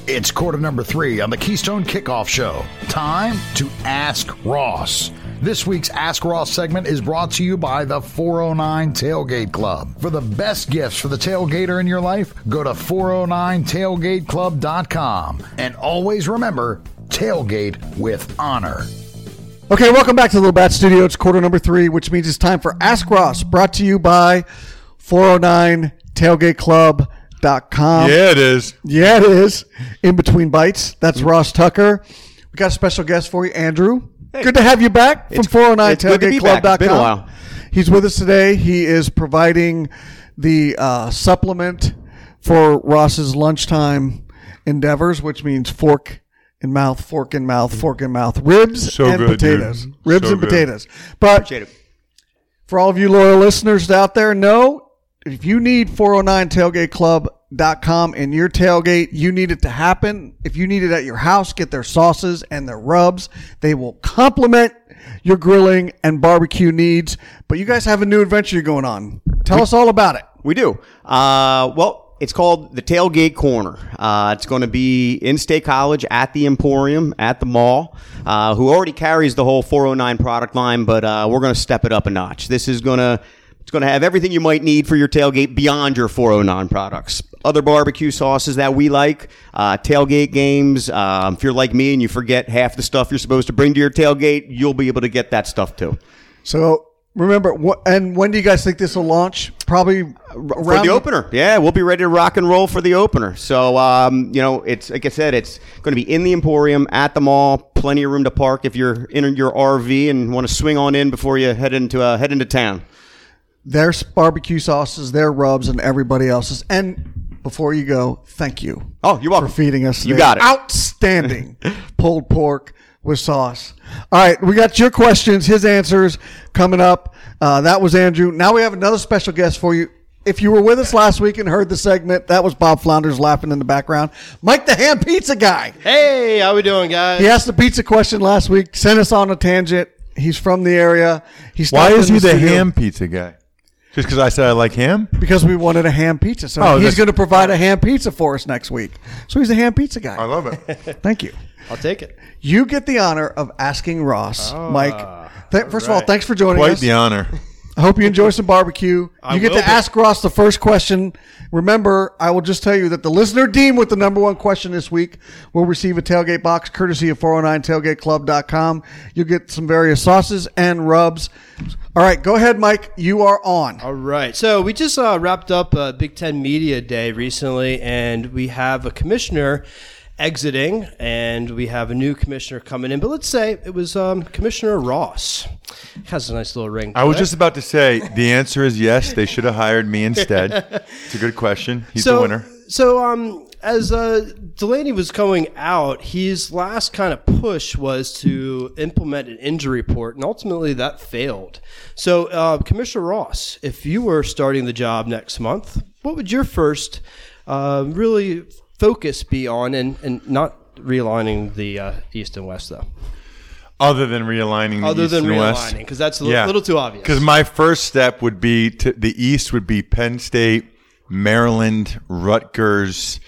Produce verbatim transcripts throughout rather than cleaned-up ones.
It's quarter number three on the Keystone Kickoff Show. Time to Ask Ross. This week's Ask Ross segment is brought to you by the four oh nine Tailgate Club. For the best gifts for the tailgater in your life, go to four oh nine tailgate club dot com. And always remember, tailgate with honor. Okay, welcome back to the Little Bat Studio. It's quarter number three, which means it's time for Ask Ross, brought to you by four oh nine tailgate club dot com. Yeah, it is. Yeah, it is. In Between Bites. That's Ross Tucker. We got a special guest for you, Andrew. Hey. Good to have you back from four oh nine tailgate club dot com. It's been a while. He's with us today. He is providing the uh, supplement for Ross's lunchtime endeavors, which means fork in mouth, fork in mouth, fork in mouth, ribs So and good, potatoes. dude. Ribs So and good. potatoes. But Appreciate it. for all of you loyal listeners out there, know if you need four oh nine tailgate club dot com in your tailgate, you need it to happen. If you need it at your house, get their sauces and their rubs. They will complement your grilling and barbecue needs. But you guys have a new adventure going on. Tell us all about it. We do. Uh, well, it's called the Tailgate Corner. Uh, it's going to be in State College at the Emporium at the mall, uh, who already carries the whole four oh nine product line, but uh, we're going to step it up a notch. This is going to It's going to have everything you might need for your tailgate beyond your four oh nine products. Other barbecue sauces that we like, uh, tailgate games. Um, if you're like me and you forget half the stuff you're supposed to bring to your tailgate, you'll be able to get that stuff too. So remember, what, and when do you guys think this will launch? Probably For around the opener. Yeah, we'll be ready to rock and roll for the opener. So, um, you know, it's like I said, it's going to be in the Emporium at the mall. Plenty of room to park if you're in your R V and want to swing on in before you head into uh, head into town. Their barbecue sauces, their rubs, and everybody else's. And before you go, thank you. Oh, you're welcome. For feeding us You today. got it. Outstanding pulled pork with sauce. All right, we got your questions, his answers coming up. Uh, that was Andrew. Now we have another special guest for you. If you were with us last week and heard the segment, that was Bob Flounders laughing in the background. Mike the Ham Pizza Guy. Hey, how we doing, guys? He asked the pizza question last week, sent us on a tangent. He's from the area. He Why stopped is in he the studio ham pizza guy? Just because I said I like ham? Because we wanted a ham pizza. So Oh, he's that's- going to provide a ham pizza for us next week. So he's a ham pizza guy. I love it. Thank you. I'll take it. You get the honor of asking Ross, Mike. Th- first of all, right. thanks for joining Quite us. the honor. I hope you enjoy some barbecue. I you get will to be. ask Ross the first question. Remember, I will just tell you that the listener deemed with the number one question this week will receive a tailgate box courtesy of four oh nine tailgate club dot com. You'll get some various sauces and rubs. All right, go ahead, Mike. You are on. All right. So we just uh, wrapped up uh, Big Ten Media Day recently, and we have a commissioner exiting, and we have a new commissioner coming in. But let's say it was um, Commissioner Ross. Has a nice little ring. I was to it. just about to say the answer is yes. They should have hired me instead. It's a good question. He's so, the winner. So, um, as uh, Delaney was going out, his last kind of push was to implement an injury report, and ultimately that failed. So, uh, Commissioner Ross, if you were starting the job next month, what would your first uh, really focus be on, and, and not realigning the uh, East and West, though? Other than realigning the Other East than and West. realigning, because that's a li- little too obvious. Because my first step would be to the East would be Penn State, Maryland, Rutgers,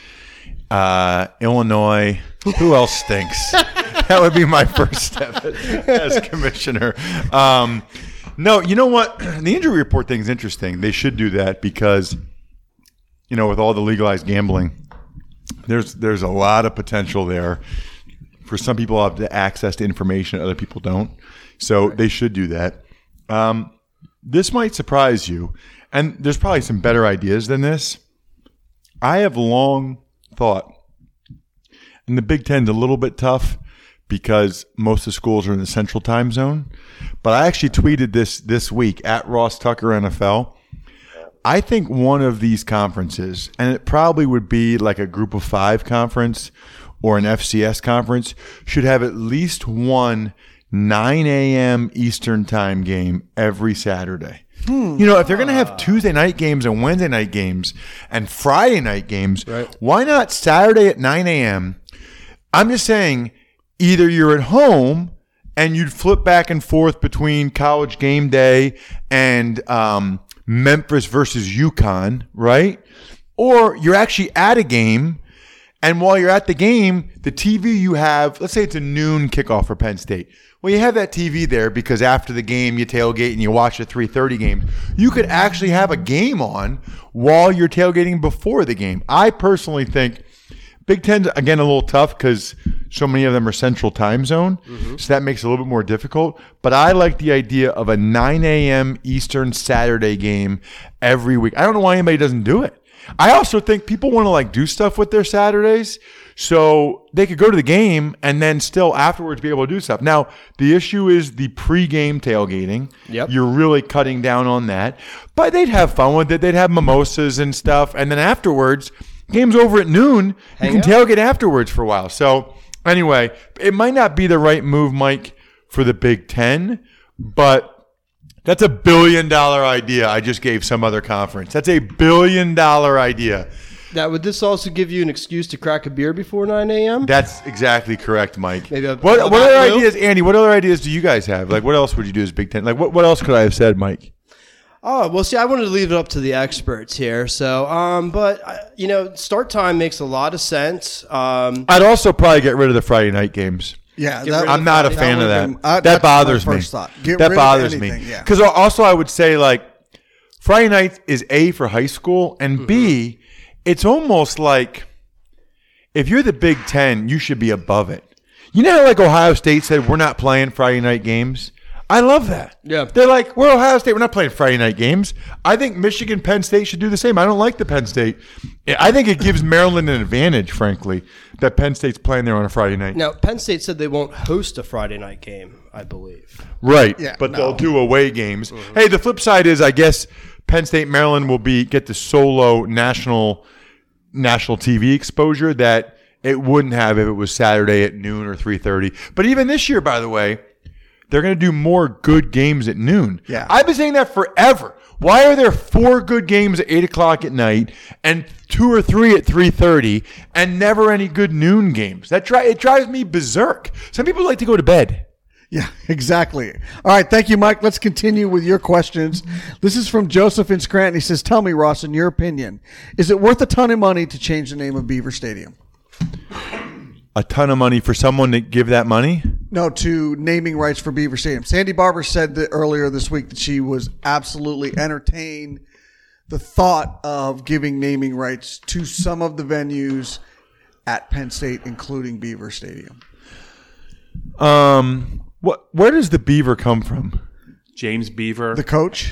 uh, Illinois. Who else stinks? That would be my first step as commissioner. Um, no, you know what? The injury report thing is interesting. They should do that because, you know, with all the legalized gambling, there's there's a lot of potential there. For some people, have the access to information other people don't. So they should do that. Um, this might surprise you. And there's probably some better ideas than this. I have long thought, and the Big Ten's a little bit tough because most of the schools are in the central time zone. But I actually tweeted this this week at Ross Tucker N F L. I think one of these conferences, and it probably would be like a group of five conference or an F C S conference, should have at least one nine a.m. Eastern time game every Saturday. Hmm. You know, if they're going to have Tuesday night games and Wednesday night games and Friday night games, right, why not Saturday at nine a.m.? I'm just saying, either you're at home and you'd flip back and forth between College Game Day and um, Memphis versus UConn, right? Or you're actually at a game And while you're at the game, the T V you have, let's say it's a noon kickoff for Penn State. Well, you have that T V there because after the game, you tailgate and you watch a three thirty game. You could actually have a game on while you're tailgating before the game. I personally think Big Ten's, again, a little tough because so many of them are Central Time Zone, mm-hmm. so that makes it a little bit more difficult. But I like the idea of a nine a.m. Eastern Saturday game every week. I don't know why anybody doesn't do it. I also think people want to like do stuff with their Saturdays, so they could go to the game and then still afterwards be able to do stuff. Now, the issue is the pregame tailgating. Yep. You're really cutting down on that. But they'd have fun with it. They'd have mimosas and stuff. And then afterwards, game's over at noon. Hang you can out. tailgate afterwards for a while. So anyway, it might not be the right move, Mike, for the Big Ten, but that's a billion dollar idea I just gave some other conference. That's a billion dollar idea. Now, would this also give you an excuse to crack a beer before nine a.m.? That's exactly correct, Mike. Maybe a- what a what other Back Blue? ideas, Andy, what other ideas do you guys have? Like, what else would you do as Big Ten? Like, what, what else could I have said, Mike? Oh, well, see, I wanted to leave it up to the experts here. So, um, but, uh, you know, start time makes a lot of sense. Um, I'd also probably get rid of the Friday night games. Yeah, Get that- rid I'm not a that fan of would've that. been- uh, that that's bothers my me. first thought. Get that rid of bothers anything, me. yeah. Because also I would say like Friday night is A for high school, and B, it's almost like if you're the Big Ten, you should be above it. You know how like Ohio State said we're not playing Friday night games? I love that. Yeah. They're like, we're Ohio State. We're not playing Friday night games. I think Michigan, Penn State should do the same. I don't like the Penn State. I think it gives Maryland an advantage, frankly, that Penn State's playing there on a Friday night. now, Penn State said they won't host a Friday night game, I believe. Right. Yeah, but no. they'll do away games. Hey, the flip side is I guess Penn State, Maryland will be get the solo national national T V exposure that it wouldn't have if it was Saturday at noon or three thirty. But even this year, by the way, they're going to do more good games at noon. Yeah. I've been saying that forever. Why are there four good games at eight o'clock at night and two or three at three thirty and never any good noon games? That dri- It drives me berserk. Some people like to go to bed. Yeah, exactly. All right, thank you, Mike. Let's continue with your questions. This is from Joseph in Scranton. He says, tell me, Ross, in your opinion, is it worth a ton of money to change the name of Beaver Stadium? A ton of money for someone to give that money? No, to naming rights for Beaver Stadium. Sandy Barber said that earlier this week that she was absolutely entertained the thought of giving naming rights to some of the venues at Penn State, including Beaver Stadium. Um, what? Where does the beaver come from? James Beaver. The coach,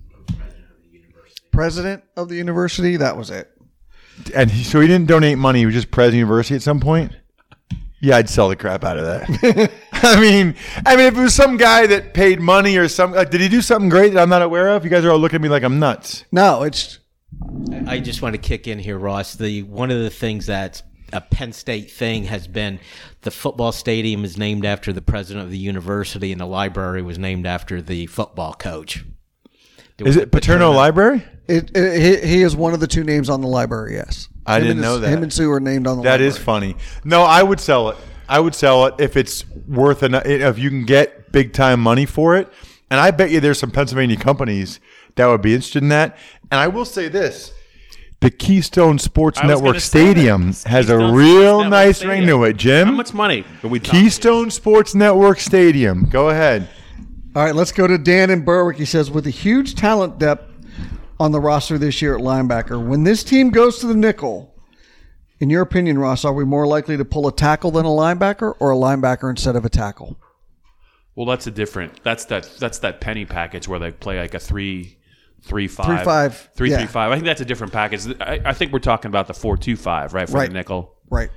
president of the university, that was it. And he, so he didn't donate money. He was just president of the university at some point. Yeah, I'd sell the crap out of that. I mean, I mean, if it was some guy that paid money or some, like, did he do something great that I'm not aware of? You guys are all looking at me like I'm nuts. No, it's I just want to kick in here, Ross. The one of the things that's a Penn State thing has been the football stadium is named after the president of the university, and the library was named after the football coach. There Is was it a Paterno Library? it, it. He, he is one of the two names on the library. Yes, I Him didn't and his- know that. Him and Sue are named on the. That library. is funny. No, I would sell it. I would sell it if it's worth enough. If you can get big time money for it, and I bet you there's some Pennsylvania companies that would be interested in that. And I will say this: the Keystone Sports I was Network gonna say that. Stadium has Keystone a Sports real Network nice Stadium. ring to it, Jim. How much money are we talking? Keystone Sports Network Stadium. Go ahead. All right, let's go to Dan in Berwick. He says, with a huge talent depth on the roster this year at linebacker, when this team goes to the nickel, in your opinion, Ross, are we more likely to pull a tackle than a linebacker, or a linebacker instead of a tackle? Well, that's a different. That's that. That's that penny package where they play like a three, three five, Three, five, three yeah. three five. I think that's a different package. I, I think we're talking about the four two five, right, for Right. the nickel. Right.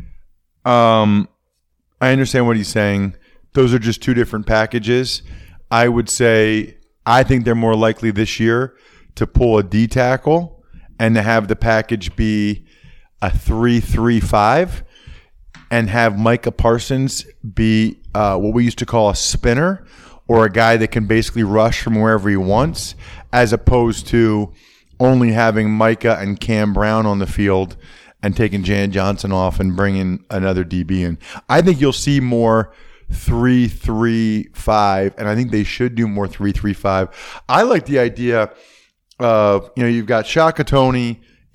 Um, I understand what he's saying. Those are just two different packages. I would say I think they're more likely this year to pull a D tackle and to have the package be a three three five and have Micah Parsons be uh, what we used to call a spinner, or a guy that can basically rush from wherever he wants, as opposed to only having Micah and Cam Brown on the field and taking Jan Johnson off and bringing another D B in. I think you'll see more three three five, and I think they should do more three three five. I like the idea of, you know, you've got Shaka Toney,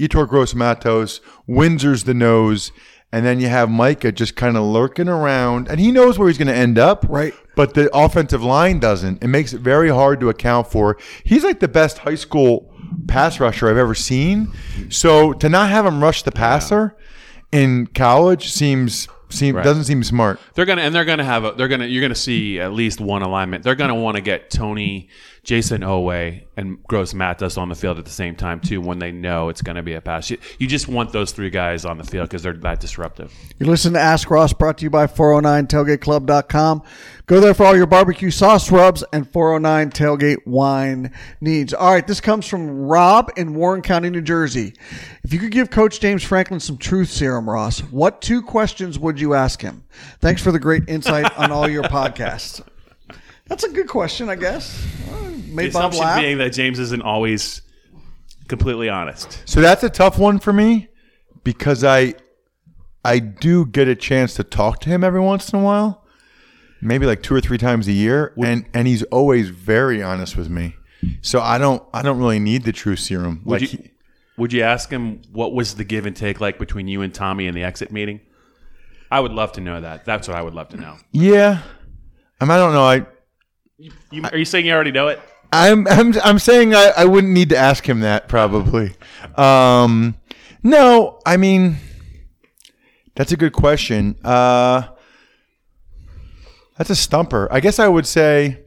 Yetur Gross-Matos, Windsor's the nose, and then you have Micah just kind of lurking around, and he knows where he's going to end up. Right. But the offensive line doesn't. It makes it very hard to account for. He's like the best high school pass rusher I've ever seen. So to not have him rush the passer in college seems seem Right. doesn't seem smart. They're gonna and they're gonna have a, they're gonna you're gonna see at least one alignment. They're gonna want to get Tony, Jason Owe, and Gross-Matos on the field at the same time too. When they know it's gonna be a pass, you, you just want those three guys on the field because they're that disruptive. You listen to Ask Ross, brought to you by four oh nine tailgate club dot com. Go there for all your barbecue sauce rubs and four oh nine tailgate wine needs. All right, this comes from Rob in Warren County, New Jersey. If you could give Coach James Franklin some truth serum, Ross, what two questions would you ask him? Thanks for the great insight on all your podcasts. That's a good question, I guess. Well, The made Bob assumption laugh. being that James isn't always completely honest. So that's a tough one for me because I I do get a chance to talk to him every once in a while, maybe like two or three times a year, and and he's always very honest with me. So I don't I don't really need the true serum. Would Like you he- would you ask him what was the give and take like between you and Tommy in the exit meeting? I would love to know that. That's what I would love to know. yeah, I, mean, I don't know. I You, are you saying you already know it? I'm I'm I'm saying I, I wouldn't need to ask him that probably. Um, no, I mean that's a good question. Uh, that's a stumper. I guess I would say.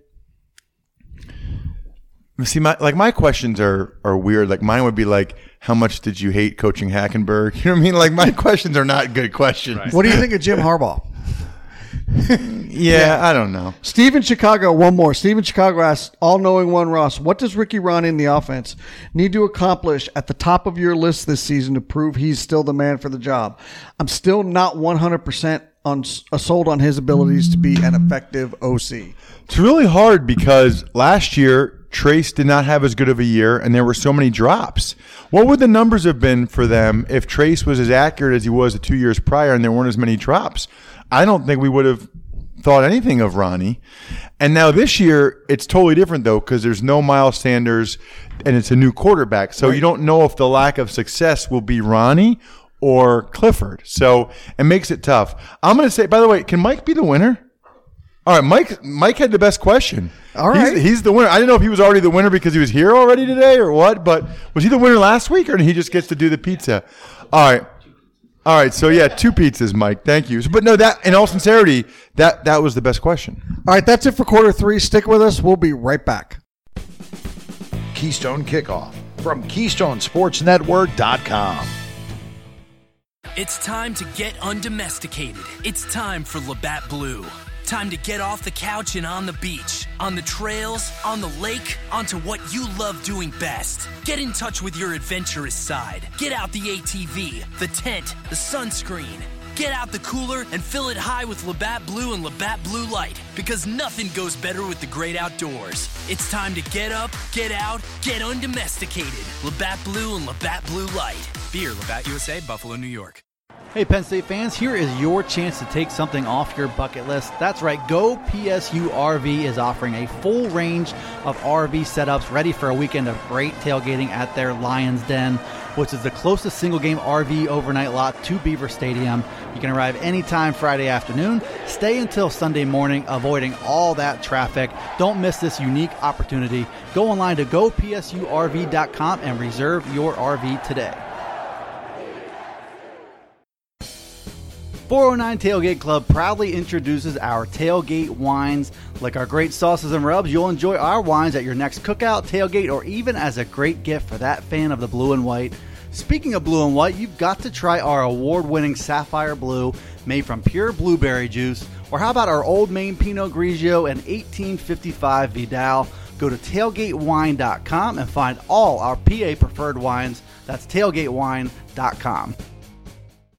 See, my like my questions are are weird. Like mine would be like, how much did you hate coaching Hackenberg? You know what I mean? Like my questions are not good questions. What do you think of Jim Harbaugh? Yeah, I don't know. Steve in Chicago, one more. Steve in Chicago asks, all-knowing one Ross, what does Ricky Ron in the offense need to accomplish at the top of your list this season to prove he's still the man for the job? I'm still not one hundred percent on, uh, sold on his abilities to be an effective O C. It's really hard because last year Trace did not have as good of a year, and there were so many drops. What would the numbers have been for them if Trace was as accurate as he was the two years prior and there weren't as many drops? I don't think we would have thought anything of Ronnie. And now this year, it's totally different, though, because there's no Miles Sanders, and it's a new quarterback. So you don't know if the lack of success will be Ronnie or Clifford. So it makes it tough. I'm going to say, by the way, can Mike be the winner? All right, Mike Mike had the best question. All right. He's, he's the winner. I didn't know if he was already the winner because he was here already today or what, but was he the winner last week or did he just gets to do the pizza? All right. All right, so yeah, two pizzas, Mike. Thank you. But no, that in all sincerity, that that was the best question. All right, that's it for quarter three. Stick with us. We'll be right back. Keystone Kickoff from Keystone Sports Network dot com. It's time to get undomesticated. It's time for Labatt Blue. Time to get off the couch and on the beach, on the trails, on the lake, onto what you love doing best. Get in touch with your adventurous side. Get out the A T V, the tent, the sunscreen. Get out the cooler and fill it high with Labatt Blue and Labatt Blue Light, because nothing goes better with the great outdoors. It's time to get up, get out, get undomesticated. Labatt Blue and Labatt Blue Light. Beer, Labatt U S A, Buffalo, New York. Hey Penn State fans, here is your chance to take something off your bucket list. That's right, Go P S U R V is offering a full range of R V setups ready for a weekend of great tailgating at their Lions Den, which is the closest single-game R V overnight lot to Beaver Stadium. You can arrive anytime Friday afternoon, stay until Sunday morning, avoiding all that traffic. Don't miss this unique opportunity. Go online to go P S U R V dot com and reserve your R V today. four oh nine Tailgate Club proudly introduces our tailgate wines. Like our great sauces and rubs, you'll enjoy our wines at your next cookout, tailgate, or even as a great gift for that fan of the blue and white. Speaking of blue and white, you've got to try our award-winning Sapphire Blue, made from pure blueberry juice. Or how about our Old Maine Pinot Grigio and eighteen fifty-five Vidal? Go to tailgate wine dot com and find all our P A preferred wines. That's tailgate wine dot com.